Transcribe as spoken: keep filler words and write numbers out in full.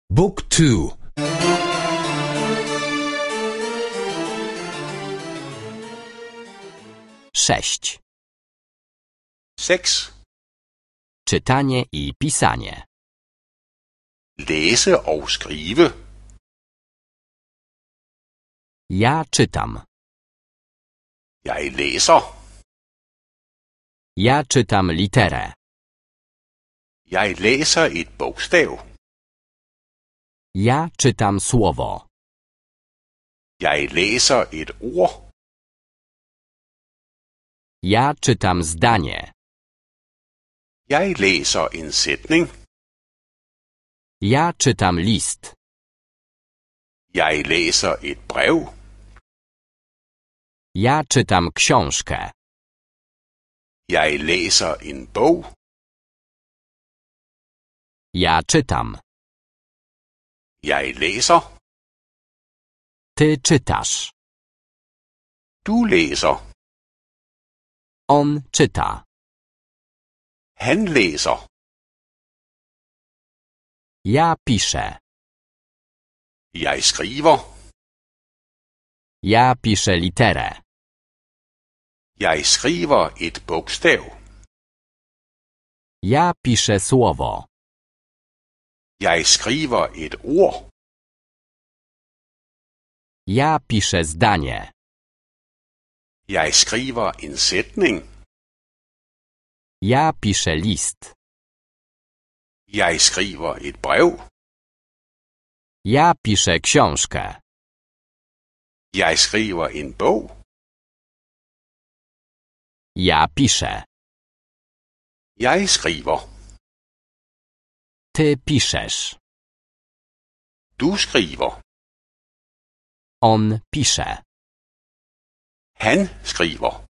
Book two. Sześć. seks. Czytanie i pisanie. Læse og skrive. Ja czytam. Jeg læser. Ja czytam literę. Jeg læser et bogstav. Ja czytam słowo. Jeg læser et ord. Ja czytam zdanie. Jeg læser en sætning. Ja czytam list. Jeg læser et brev. Ja czytam książkę. Jeg læser en bog. Ja czytam. Jeg læser. Ty czytasz. Du læser. On czyta. Han læser. Ja piszę. Jeg skriver. Ja piszę literę. Jeg skriver et bogstav. Ja piszę słowo. Jeg skriver et ord. Ja piszę zdanie. Jeg skriver en sætning. Ja piszę list. Jeg skriver et brev. Ja piszę książkę. Jeg skriver en bog. Ja piszę. Jeg skriver. Ty piszesz. Du skriver. On pisze. Han skriver.